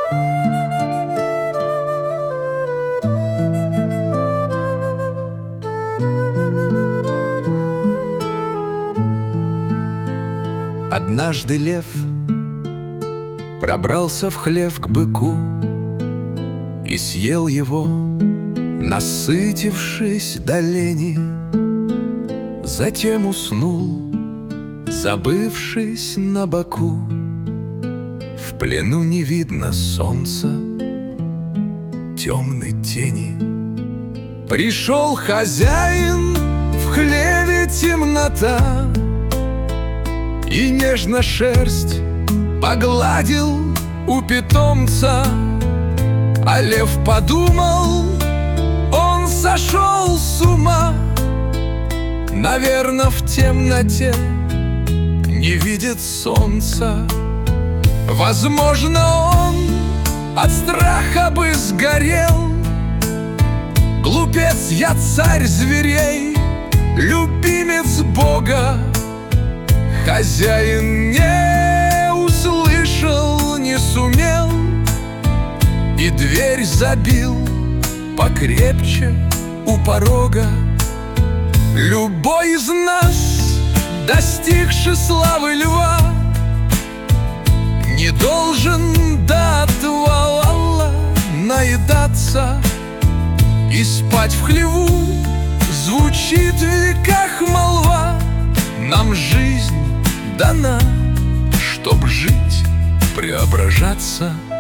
Однажды лев пробрался в хлев к быку и съел его, насытившись до лени. Затем уснул, забывшись на боку. В плену не видно солнца, темной тени. Пришел хозяин, в хлеве темнота, и нежно шерсть погладил у питомца. А лев подумал, он сошел с ума. Наверно, в темноте не видит солнца. Возможно, он от страха бы сгорел. Глупец я, царь зверей, любимец Бога. Хозяин не услышал, не сумел, и дверь забил покрепче у порога. Любой из нас, достигший славы льва, не должен до отвала наедаться и спать в хлеву. Звучит в веках молва. Нам жизнь дана, чтоб жить, преображаться.